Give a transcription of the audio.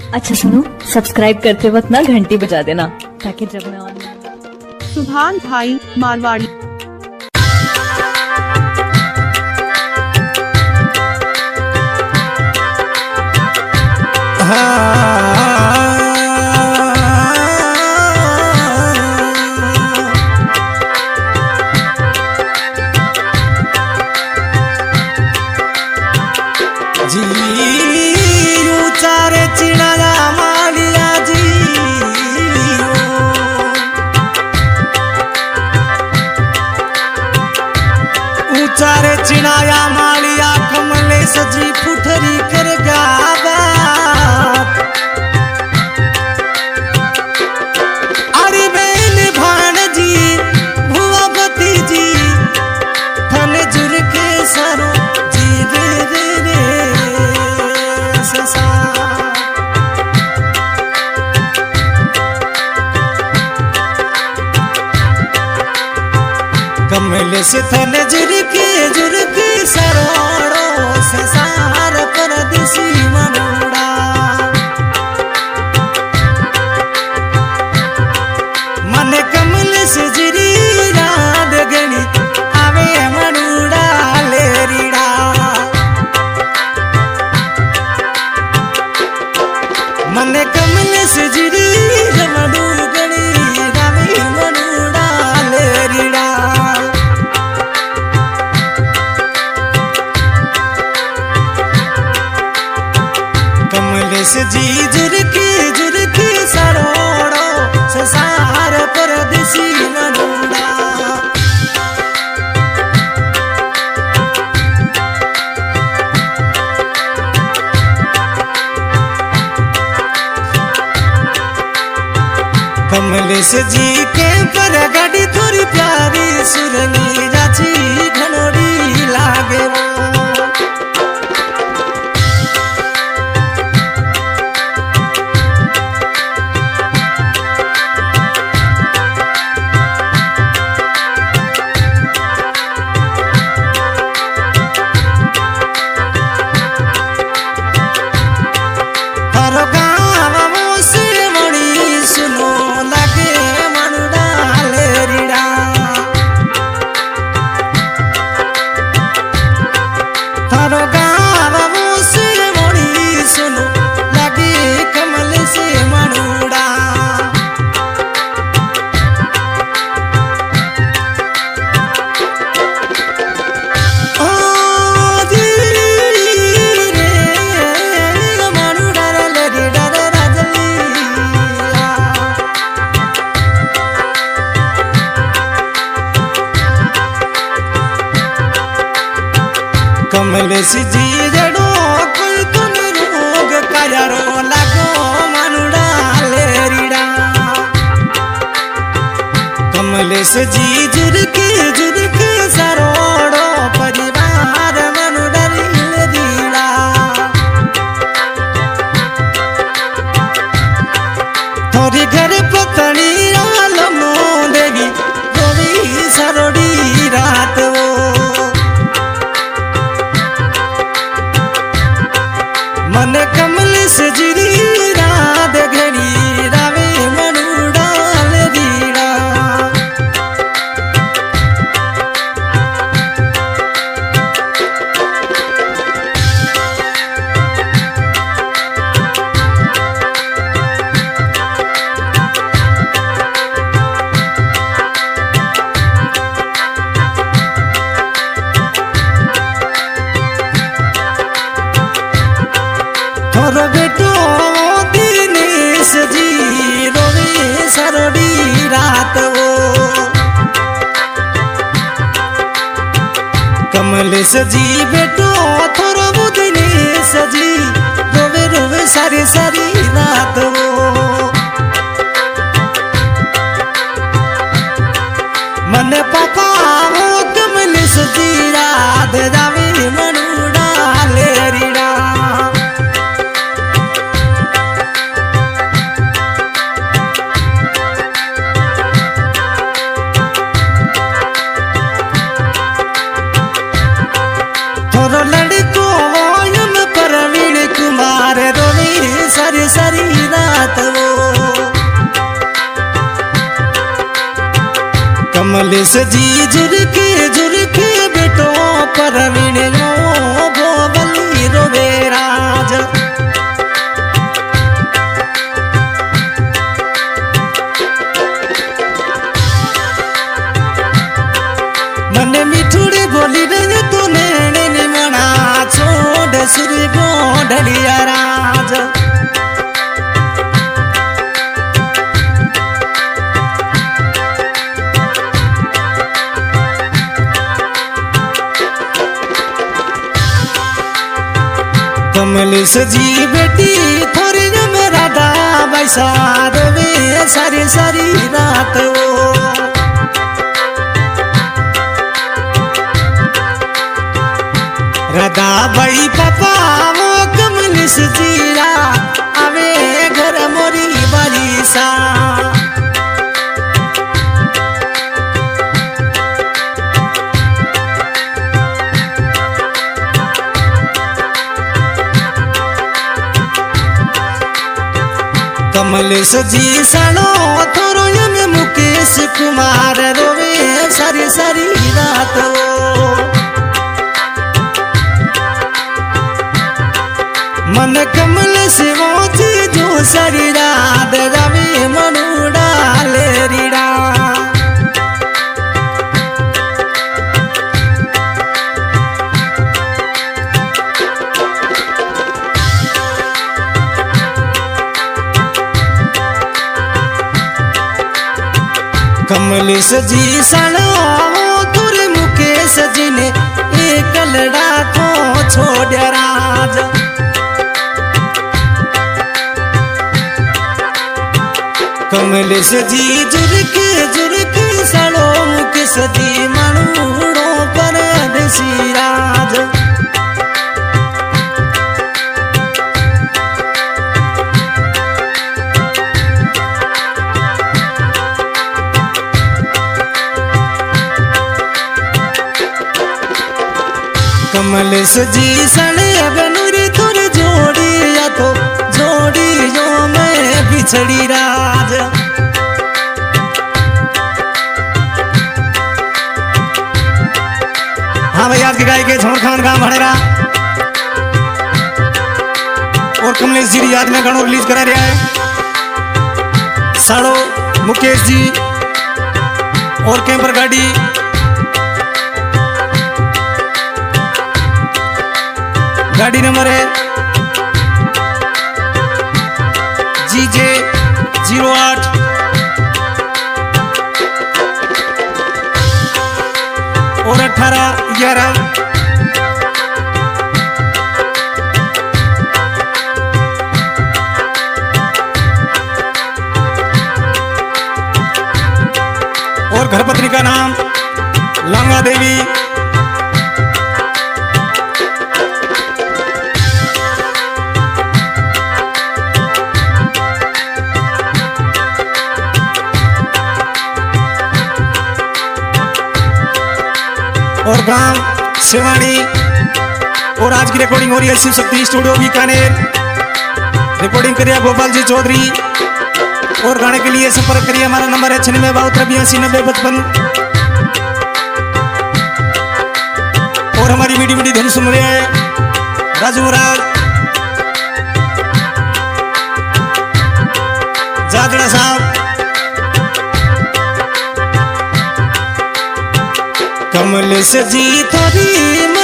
अच्छा सुनो, सब्सक्राइब करते वक्त ना घंटी बजा देना ताकि जब मैं ऑन। सुभान भाई मारवाड़ी। जी उचारे चिड़ाया मालिया जी उचारे चिड़ाया मालिया कमले सजी पुठरी कर गावा अरे बेन भाण जी भुआ बती जी थन जुर के सरो जी रे रे कमल से थन जुरके सरोड़ो से सार परदेसी मनोड़ा मन कमल से जिरी रात गणी आवे मनोड़ा लेरीड़ा मन कमल से जिरी मनु गणी आवे मनोड़ा लेरीड़ा कमल से जी जुरकी सरोड़ो ससार परदेसी मनोड़ा कमल से जी के पर गाड़ी थोड़ी प्यारी सुरंगी जाची घनोड़ी लागे कमल से जी जड़ो कोई तुम रोग काजरो लागो मनुड़ा लेरीड़ा कमल से जी जुरके सरोड़ो परिवार मनुड़ा लेरीड़ा थोड़ी घर पतनी आलमो देगी गोवी सरोड़ी रात वो मन कमल से जिरी रात घड़ी रावे मनूड़ा लेरीड़ा थोरो बेटो दिनेश जी रोवे सरोड़ी रात वो कमल से जी बेटो थोरो दिनेश जी रोवे रोवे सारी रात वो मन पापा वो कमल से जी रात जावे मनूड़ा लेरीड़ा लड़को परवीन कुमार रोवी सर कमलेश जी झुरके बेटो परवीन बोबली रोवे राज। मन मिठुड़ी बोली रही तू नैने ने मना छोड़ सुरी बोढ़िया राज। कमलेश जी बेटी थोड़ी में राधा बैसा देवे सारी सारी रात वो। राधा भाई पापा वो कमलेश जीरा आवे घर मोरी बारिशा। कमलेश जी सालो थोरो में मुकेश कुमार रोवे सारी सारी रात वो। मन कमलेश वो जो सारी रात रवि मनु डाले रीड़ा। कमलेश जी सालो तुरे मुकेश जी ने एक लड़ा को छोड़ राज। कमलेश जी झुरके सालो मुकेश जी मनुड़ो पर देसी राज। कमलेश जी सने बनूरी तुर जोड़ी या तो जोड़ी जो मैं बिछड़ी राज। हाँ भाई आज के गाय के झोड़ खान गांव भड़ेरा और कमलेश जी की याद में गानों रिलीज करा रहा है। साड़ो मुकेश जी और कैंपर गाड़ी गाड़ी नंबर है GJ 08 और 1811। और घर पत्नी का नाम लांगा देवी। और गांव सिवानी। और आज की रिकॉर्डिंग हो रही है शिव शक्ति स्टूडियो बीकानेर। रिकॉर्डिंग करिए गोपाल जी चौधरी। और गाने के लिए संपर्क करिए, हमारा नंबर है 9672839055। और हमारी मीठी मीठी धुन सुन रहे हैं राजू महाराज जादड़ा साहब। कमलेश जी थोड़ी